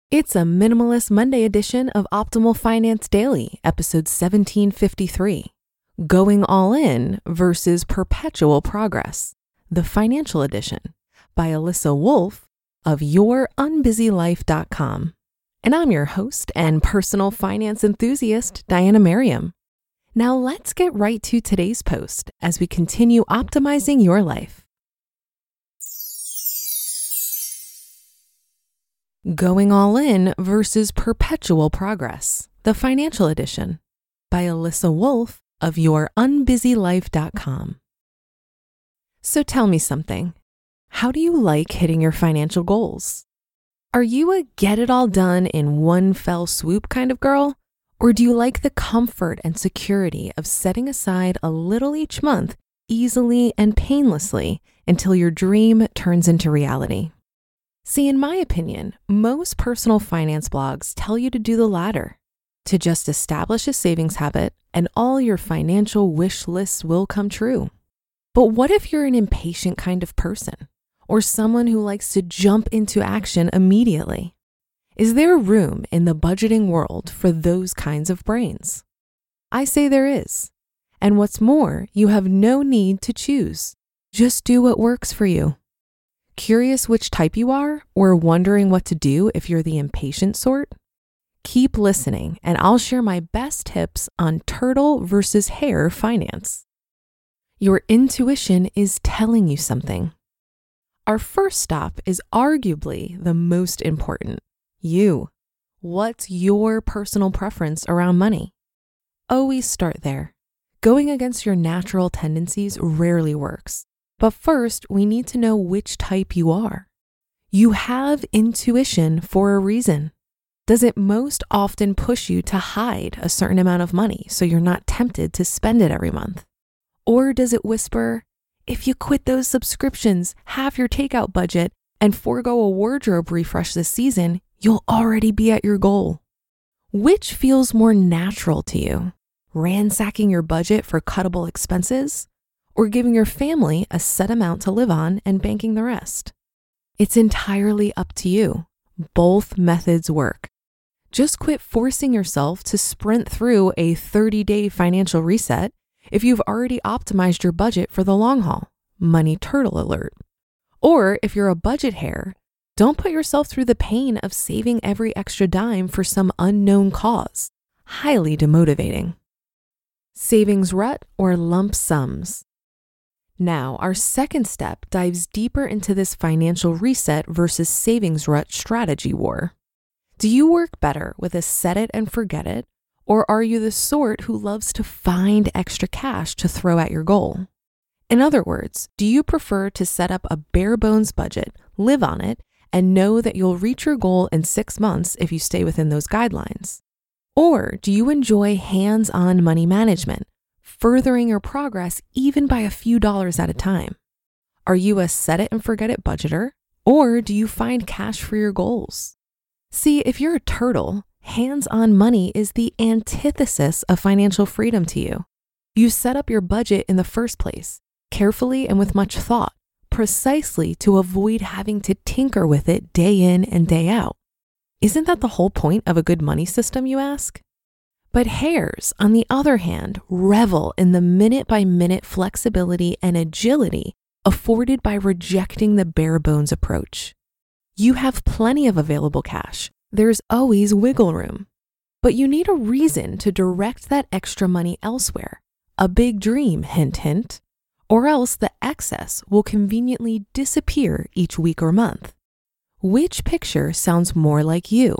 It's a Minimalist Monday edition of Optimal Finance Daily, episode 1753. Going All In versus Perpetual Progress, the Financial Edition, by Alyssa Wolf of YourUnbusyLife.com. And I'm your host and personal finance enthusiast, Diana Merriam. Now let's get right to today's post as we continue optimizing your life. Going All In versus Perpetual Progress, the Financial Edition, by Alyssa Wolf of YourUnbusyLife.com. So tell me something. How do you like hitting your financial goals? Are you a get it all done in one fell swoop kind of girl? Or do you like the comfort and security of setting aside a little each month easily and painlessly until your dream turns into reality? See, in my opinion, most personal finance blogs tell you to do the latter, to just establish a savings habit and all your financial wish lists will come true. But what if you're an impatient kind of person or someone who likes to jump into action immediately? Is there room in the budgeting world for those kinds of brains? I say there is. And what's more, you have no need to choose. Just do what works for you. Curious which type you are, or wondering what to do if you're the impatient sort? Keep listening, and I'll share my best tips on turtle versus hare finance. Your intuition is telling you something. Our first stop is arguably the most important. You. What's your personal preference around money? Always start there. Going against your natural tendencies rarely works. But first, we need to know which type you are. You have intuition for a reason. Does it most often push you to hide a certain amount of money so you're not tempted to spend it every month? Or does it whisper, if you quit those subscriptions, half your takeout budget, and forego a wardrobe refresh this season, you'll already be at your goal? Which feels more natural to you? Ransacking your budget for cuttable expenses? Or giving your family a set amount to live on and banking the rest? It's entirely up to you. Both methods work. Just quit forcing yourself to sprint through a 30-day financial reset if you've already optimized your budget for the long haul. Money turtle alert. Or if you're a budget hare, don't put yourself through the pain of saving every extra dime for some unknown cause. Highly demotivating. Savings rut or lump sums. Now, our second step dives deeper into this financial reset versus savings rut strategy war. Do you work better with a set it and forget it, or are you the sort who loves to find extra cash to throw at your goal? In other words, do you prefer to set up a bare bones budget, live on it, and know that you'll reach your goal in 6 months if you stay within those guidelines? Or do you enjoy hands-on money management, furthering your progress even by a few dollars at a time? Are you a set it and forget it budgeter, or do you find cash for your goals? See, if you're a turtle, hands-on money is the antithesis of financial freedom to you. You set up your budget in the first place, carefully and with much thought, precisely to avoid having to tinker with it day in and day out. Isn't that the whole point of a good money system, you ask? But hares, on the other hand, revel in the minute-by-minute flexibility and agility afforded by rejecting the bare-bones approach. You have plenty of available cash. There's always wiggle room. But you need a reason to direct that extra money elsewhere. A big dream, hint, hint. Or else the excess will conveniently disappear each week or month. Which picture sounds more like you?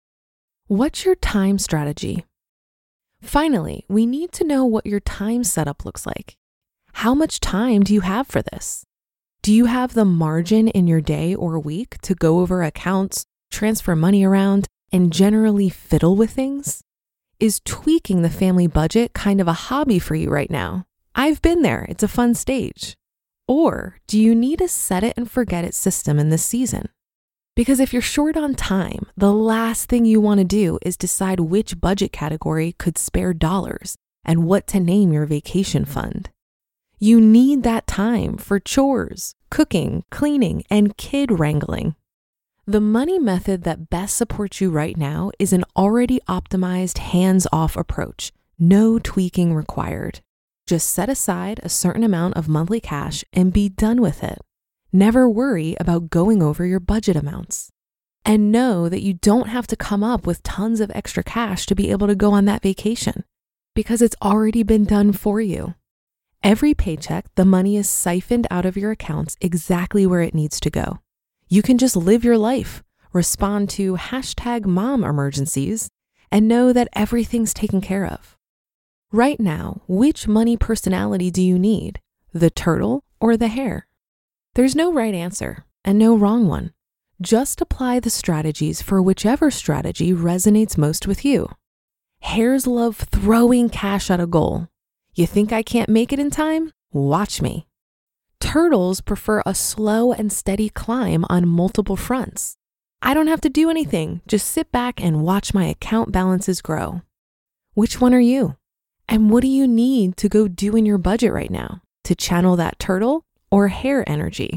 What's your time strategy? Finally, we need to know what your time setup looks like. How much time do you have for this? Do you have the margin in your day or week to go over accounts, transfer money around, and generally fiddle with things? Is tweaking the family budget kind of a hobby for you right now? I've been there. It's a fun stage. Or do you need a set it and forget it system in this season? Because if you're short on time, the last thing you want to do is decide which budget category could spare dollars and what to name your vacation fund. You need that time for chores, cooking, cleaning, and kid wrangling. The money method that best supports you right now is an already optimized hands-off approach, no tweaking required. Just set aside a certain amount of monthly cash and be done with it. Never worry about going over your budget amounts. And know that you don't have to come up with tons of extra cash to be able to go on that vacation, because it's already been done for you. Every paycheck, the money is siphoned out of your accounts exactly where it needs to go. You can just live your life, respond to #mom emergencies, and know that everything's taken care of. Right now, which money personality do you need? The turtle or the hare? There's no right answer and no wrong one. Just apply the strategies for whichever strategy resonates most with you. Hares love throwing cash at a goal. You think I can't make it in time? Watch me. Turtles prefer a slow and steady climb on multiple fronts. I don't have to do anything, just sit back and watch my account balances grow. Which one are you? And what do you need to go do in your budget right now to channel that turtle or hare energy?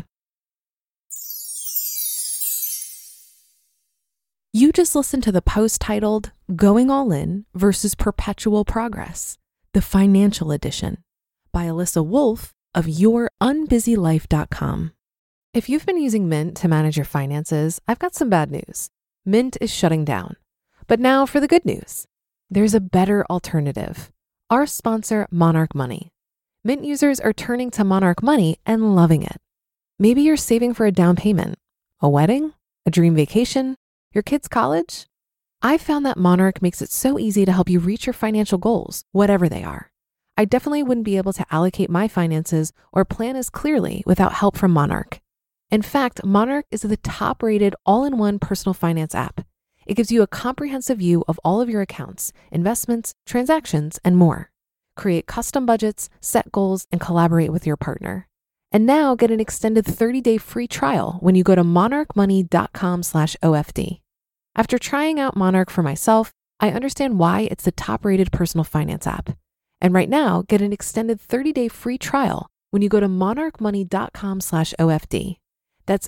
You just listened to the post titled Going All In versus Perpetual Progress, the Financial Edition, by Alyssa Wolf of YourUnbusyLife.com. If you've been using Mint to manage your finances, I've got some bad news. Mint is shutting down. But now for the good news. There's a better alternative. Our sponsor, Monarch Money. Mint users are turning to Monarch Money and loving it. Maybe you're saving for a down payment, a wedding, a dream vacation, your kids' college. I found that Monarch makes it so easy to help you reach your financial goals, whatever they are. I definitely wouldn't be able to allocate my finances or plan as clearly without help from Monarch. In fact, Monarch is the top-rated all-in-one personal finance app. It gives you a comprehensive view of all of your accounts, investments, transactions, and more. Create custom budgets, set goals, and collaborate with your partner. And now get an extended 30-day free trial when you go to monarchmoney.com/OFD. After trying out Monarch for myself, I understand why it's the top-rated personal finance app. And right now, get an extended 30-day free trial when you go to monarchmoney.com/OFD. That's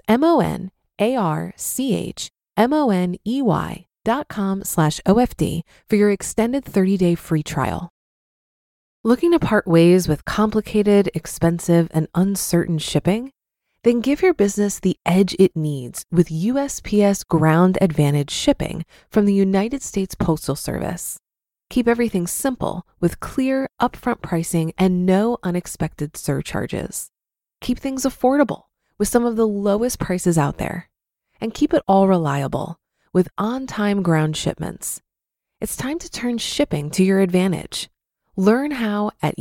monarchmoney.com/OFD for your extended 30-day free trial. Looking to part ways with complicated, expensive, and uncertain shipping? Then give your business the edge it needs with USPS Ground Advantage shipping from the United States Postal Service. Keep everything simple with clear, upfront pricing and no unexpected surcharges. Keep things affordable with some of the lowest prices out there. And keep it all reliable with on-time ground shipments. It's time to turn shipping to your advantage. Learn how at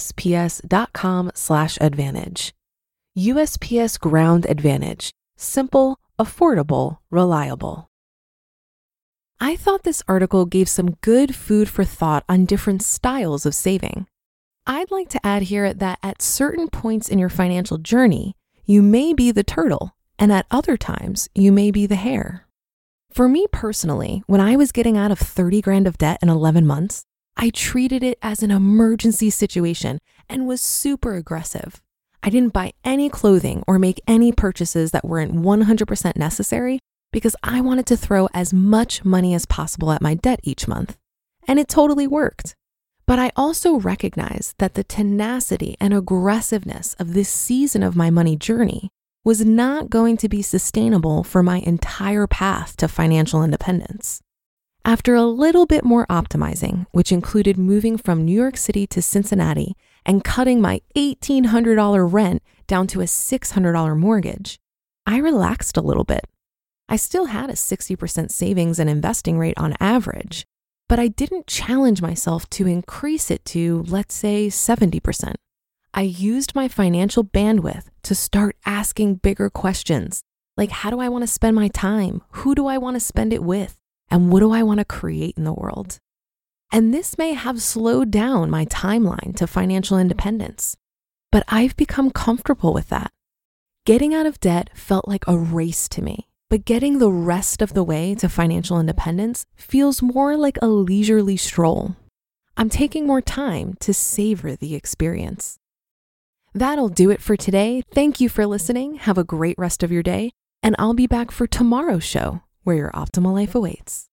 USPS.com/advantage. USPS Ground Advantage. Simple, affordable, reliable. I thought this article gave some good food for thought on different styles of saving. I'd like to add here that at certain points in your financial journey, you may be the turtle, and at other times, you may be the hare. For me personally, when I was getting out of 30 grand of debt in 11 months, I treated it as an emergency situation and was super aggressive. I didn't buy any clothing or make any purchases that weren't 100% necessary because I wanted to throw as much money as possible at my debt each month. And it totally worked. But I also recognized that the tenacity and aggressiveness of this season of my money journey was not going to be sustainable for my entire path to financial independence. After a little bit more optimizing, which included moving from New York City to Cincinnati and cutting my $1,800 rent down to a $600 mortgage, I relaxed a little bit. I still had a 60% savings and investing rate on average, but I didn't challenge myself to increase it to, let's say, 70%. I used my financial bandwidth to start asking bigger questions, like how do I want to spend my time? Who do I want to spend it with? And what do I want to create in the world? And this may have slowed down my timeline to financial independence, but I've become comfortable with that. Getting out of debt felt like a race to me, but getting the rest of the way to financial independence feels more like a leisurely stroll. I'm taking more time to savor the experience. That'll do it for today. Thank you for listening. Have a great rest of your day. And I'll be back for tomorrow's show, where your optimal life awaits.